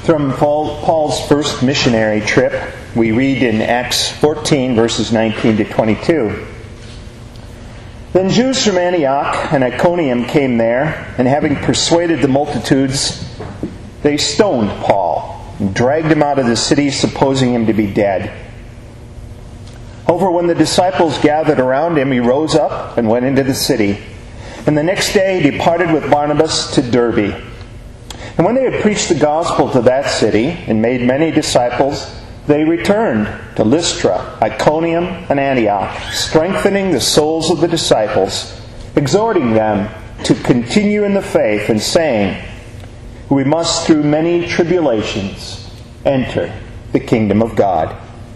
From Paul's first missionary trip, we read in Acts 14, verses 19 to 22. Then Jews from Antioch and Iconium came there, and having persuaded the multitudes, they stoned Paul and dragged him out of the city, supposing him to be dead. However, when the disciples gathered around him, he rose up and went into the city. And the next day he departed with Barnabas to Derbe. And when they had preached the gospel to that city and made many disciples, they returned to Lystra, Iconium, and Antioch, strengthening the souls of the disciples, exhorting them to continue in the faith, and saying, "We must through many tribulations enter the kingdom of God."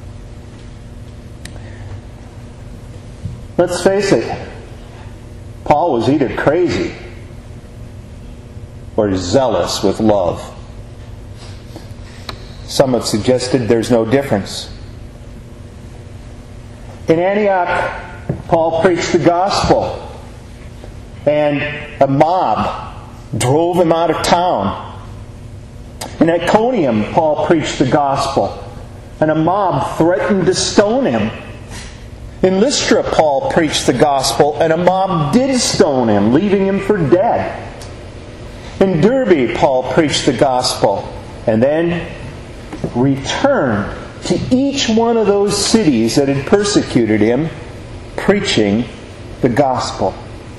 Let's face it, Paul was either crazy or zealous with love. Some have suggested there's no difference. In Antioch, Paul preached the gospel, and a mob drove him out of town. In Iconium, Paul preached the gospel, and a mob threatened to stone him. In Lystra, Paul preached the gospel, and a mob did stone him, leaving him for dead. In Derbe, Paul preached the gospel, and then returned to each one of those cities that had persecuted him, preaching the gospel.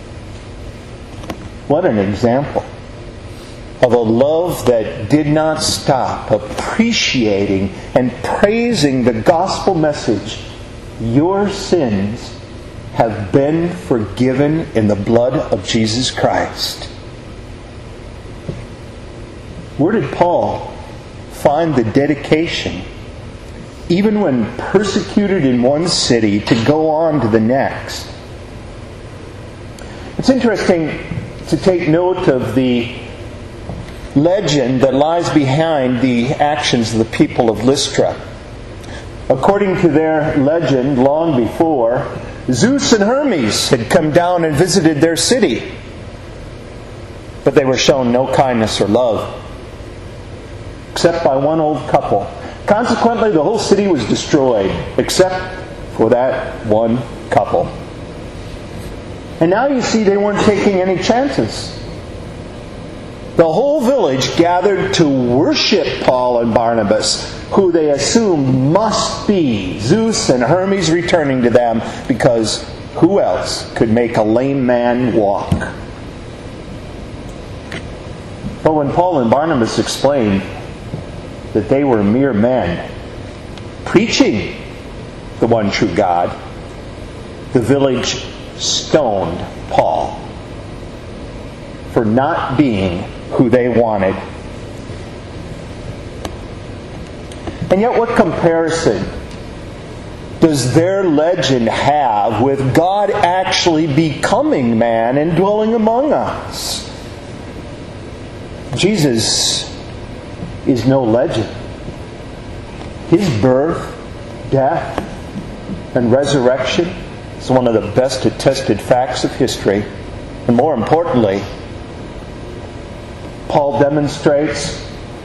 What an example of a love that did not stop, appreciating and praising the gospel message. Your sins have been forgiven in the blood of Jesus Christ. Where did Paul find the dedication, even when persecuted in one city, to go on to the next? It's interesting to take note of the legend that lies behind the actions of the people of Lystra. According to their legend, long before, Zeus and Hermes had come down and visited their city, but they were shown no kindness or love, except by one old couple. Consequently, the whole city was destroyed, except for that one couple. And now you see they weren't taking any chances. The whole village gathered to worship Paul and Barnabas, who they assumed must be Zeus and Hermes returning to them, because who else could make a lame man walk? But when Paul and Barnabas explained that they were mere men preaching the one true God, the village stoned Paul for not being who they wanted. And yet, what comparison does their legend have with God actually becoming man and dwelling among us? Jesus is no legend. His birth, death, and resurrection is one of the best attested facts of history. And more importantly, Paul demonstrates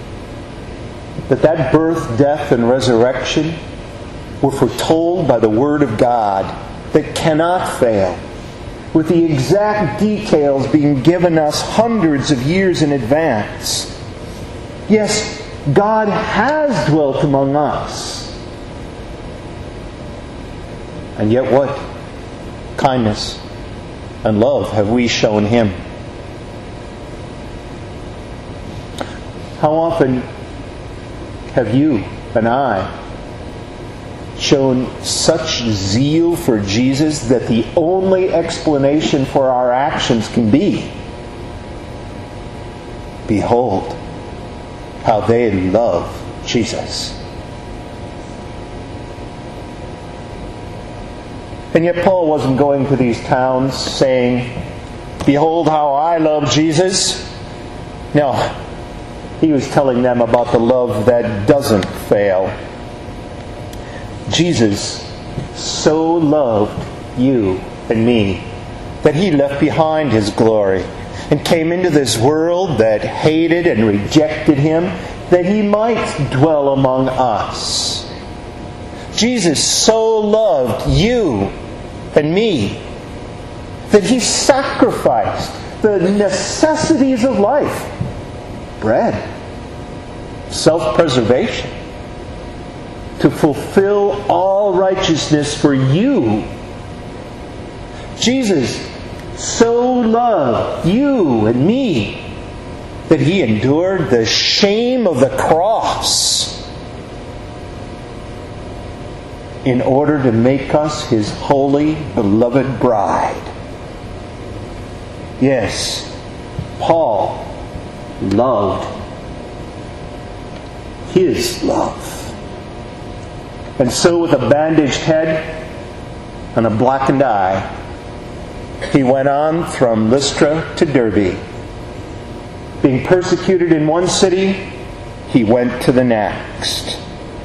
that birth, death, and resurrection were foretold by the Word of God that cannot fail, with the exact details being given us hundreds of years in advance. Yes, God has dwelt among us. And yet what kindness and love have we shown Him? How often have you and I shown such zeal for Jesus that the only explanation for our actions can be, behold, how they love Jesus. And yet Paul wasn't going to these towns saying, behold how I love Jesus. No, he was telling them about the love that doesn't fail. Jesus so loved you and me that He left behind His glory and came into this world that hated and rejected Him, that he might dwell among us. Jesus so loved you and me that he sacrificed the necessities of life, bread, self-preservation, to fulfill all righteousness for you. Jesus so loved you and me that he endured the shame of the cross in order to make us his holy, beloved bride. Yes, Paul loved his love. And so with a bandaged head and a blackened eye, he went on from Lystra to Derbe. Being persecuted in one city, he went to the next,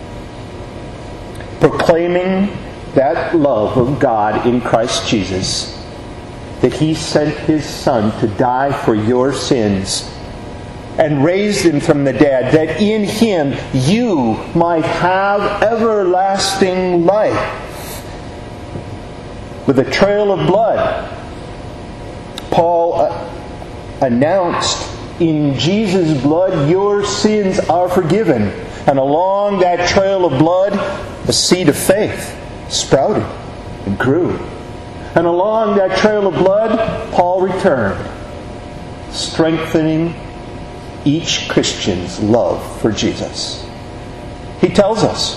proclaiming that love of God in Christ Jesus, that he sent his Son to die for your sins and raised him from the dead, that in him you might have everlasting life. With a trail of blood, Paul announced, in Jesus' blood your sins are forgiven. And along that trail of blood, the seed of faith sprouted and grew. And along that trail of blood, Paul returned, strengthening each Christian's love for Jesus. He tells us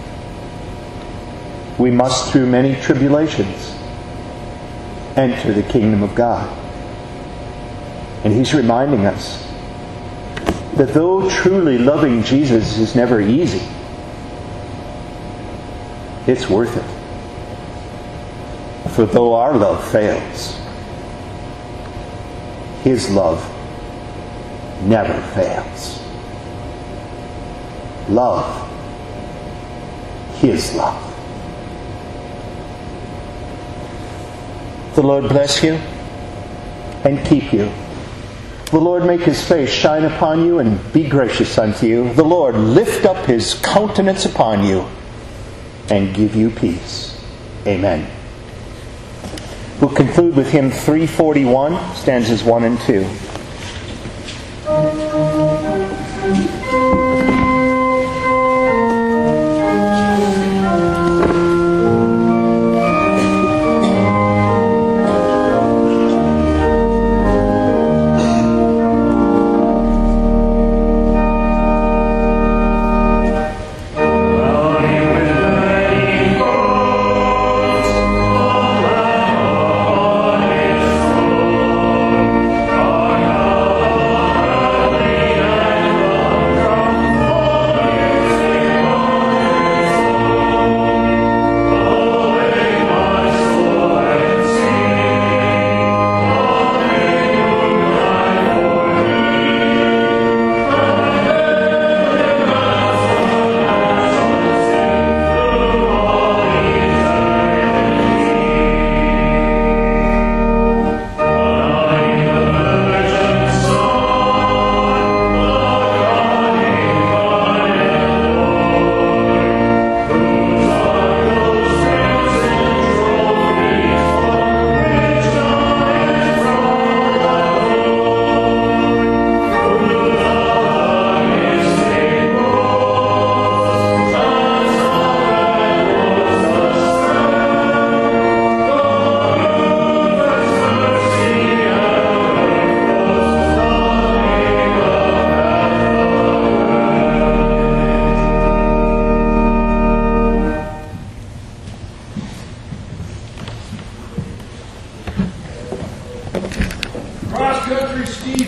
we must, through many tribulations, enter the kingdom of God. And he's reminding us that though truly loving Jesus is never easy, it's worth it. For though our love fails, his love never fails. Love his love. The Lord bless you and keep you. The Lord make his face shine upon you and be gracious unto you. The Lord lift up his countenance upon you and give you peace. Amen. We'll conclude with hymn 341, stanzas 1 and 2.